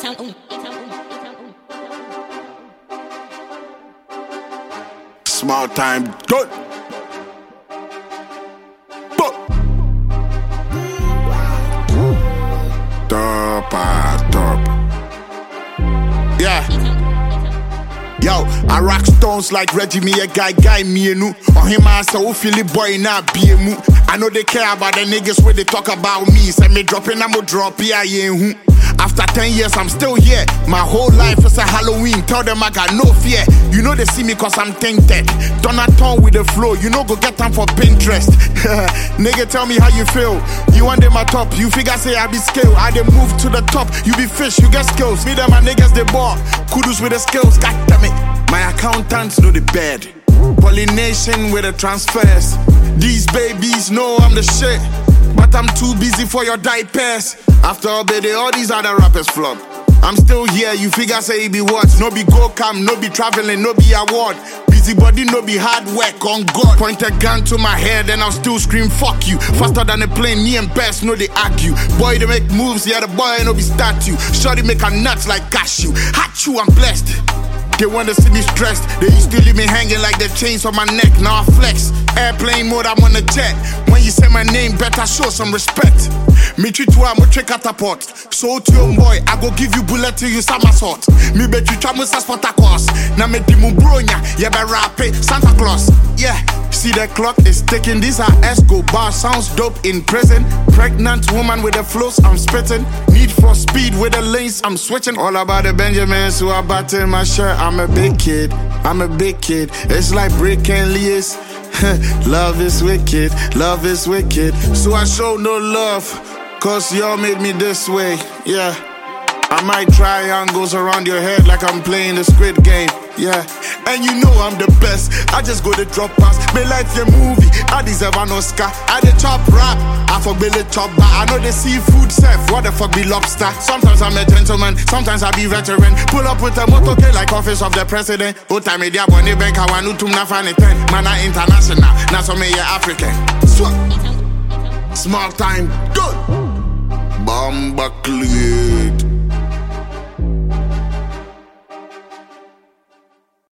Small time, good. Top. Yeah. Yo, I rock stones like Reggie, me a guy, me and on him I say, Philly boy, not be a moo. I know they care about the niggas when they talk about me. Say me dropping, I'ma drop, yeah. After 10 years, I'm still here. My whole life is a Halloween. Tell them I got no fear. You know they see me cause I'm tainted. Donaton with the flow. You know go get time for Pinterest. Nigga, tell me how you feel. You want them at top. You figure say I be scale. I dey move to the top. You be fish, you get skills. Me them my niggas they ball. Kudos with the skills. God damn it. My accountants know the bed. Pollination with the transfers. These babies know I'm the shit. But I'm too busy for your diapers. After all, baby, all these other rappers flop. I'm still here, you figure say it be what? No be go cam, no be traveling, no be award. Busybody, no be hard work on God. Point a gun to my head and I'll still scream fuck you. Faster than a plane, me and best, no they argue. Boy, they make moves, yeah, the boy no be statue. Shorty make a nuts like cashew. Hot you, I'm blessed. They wanna see me stressed. They used to leave me hanging like the chains on my neck. Now I flex. Airplane mode, I'm on the jet. When you say my name, better show some respect. Me treat you, I'm a trick catapult. So to your boy, I go give you bullet till you somersault. Me bet you try to Spartacus. Now me dimu bronya, yeah be rap it, Santa Claus. Yeah, see the clock is ticking. These are Escobar, sounds dope in prison. Pregnant woman with the flows, I'm spitting. Need for speed with the lanes, I'm switching. All about the Benjamins who are batting my shirt. I'm a big kid. It's like Brick and Leas. Love is wicked. So I show no love, cause y'all made me this way. Yeah, I might triangles around your head like I'm playing the Squid Game. Yeah, and you know I'm the best. I just go to drop pass. Me like your movie. I deserve an Oscar. I the chop rap. I fuck Billy chop back. I know the seafood chef. What the fuck be lobster? Sometimes I'm a gentleman. Sometimes I be veteran. Pull up with a motorcade like office of the president. Ota media bonne bank. I want to na fan it. Man I international. Now so me yeah African. Small time. Good. Bomba cleared.